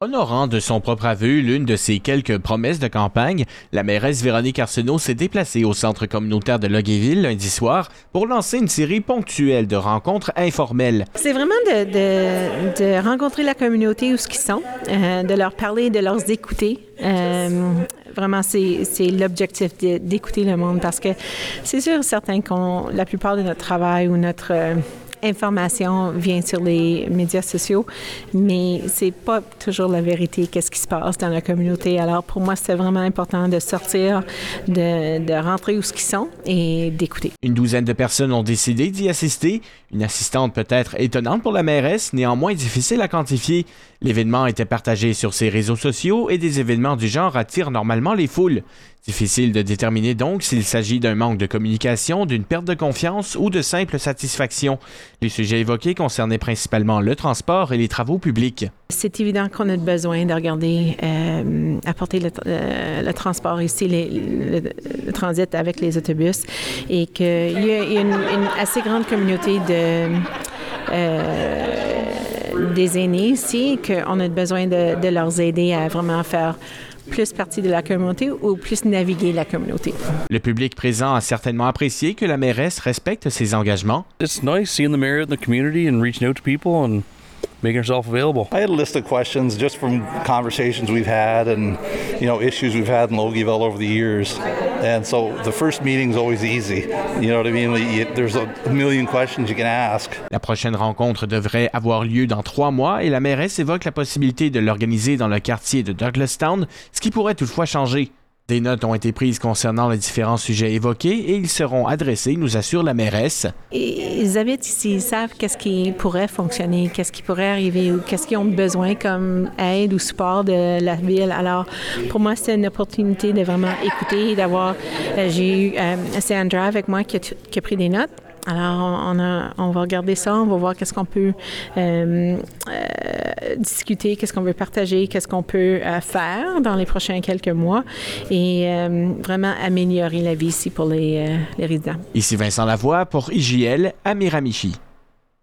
Honorant de son propre aveu l'une de ses quelques promesses de campagne, la mairesse Véronique Arsenault s'est déplacée au centre communautaire de Loguéville lundi soir pour lancer une série ponctuelle de rencontres informelles. C'est vraiment de rencontrer la communauté où ils sont, de leur parler, de leur écouter. Vraiment, c'est l'objectif d'écouter le monde parce que c'est sûr certain qu'on la plupart de notre travail ou notre information vient sur les médias sociaux, mais c'est pas toujours la vérité, qu'est-ce qui se passe dans la communauté. Alors, pour moi, c'est vraiment important de sortir, de rentrer où ils sont et d'écouter. Une douzaine de personnes ont décidé d'y assister. Une assistante peut-être étonnante pour la mairesse, néanmoins difficile à quantifier. L'événement était partagé sur ses réseaux sociaux et des événements du genre attirent normalement les foules. Difficile de déterminer donc s'il s'agit d'un manque de communication, d'une perte de confiance ou de simple satisfaction. Les sujets évoqués concernaient principalement le transport et les travaux publics. C'est évident qu'on a besoin de regarder, apporter le transport ici, le transit avec les autobus, et qu'il y a une assez grande communauté des aînés ici, qu'on a besoin de leur aider à vraiment faire plus partie de la communauté ou plus naviguer la communauté. Le public présent a certainement apprécié que la mairesse respecte ses engagements. It's nice seeing the mayor in the community and reaching out to people and making herself available. I had a list of questions just from conversations we've had and, issues we've had in Logieville over the years. And so the first meeting's always easy. You know what I mean? There's a million questions you can ask. La prochaine rencontre devrait avoir lieu dans 3 mois et la mairesse évoque la possibilité de l'organiser dans le quartier de Douglastown, ce qui pourrait toutefois changer. Des notes ont été prises concernant les différents sujets évoqués et ils seront adressés, nous assure la mairesse. Ils habitent ici, ils savent qu'est-ce qui pourrait fonctionner, qu'est-ce qui pourrait arriver ou qu'est-ce qu'ils ont besoin comme aide ou support de la ville. Alors, pour moi, c'est une opportunité de vraiment écouter et d'avoir... j'ai eu... c'est Andra avec moi qui a pris des notes. Alors, on va regarder ça, on va voir qu'est-ce qu'on peut discuter, qu'est-ce qu'on veut partager, qu'est-ce qu'on peut faire dans les prochains quelques mois et vraiment améliorer la vie ici pour les résidents. Ici Vincent Lavoie pour IJL à Miramichi.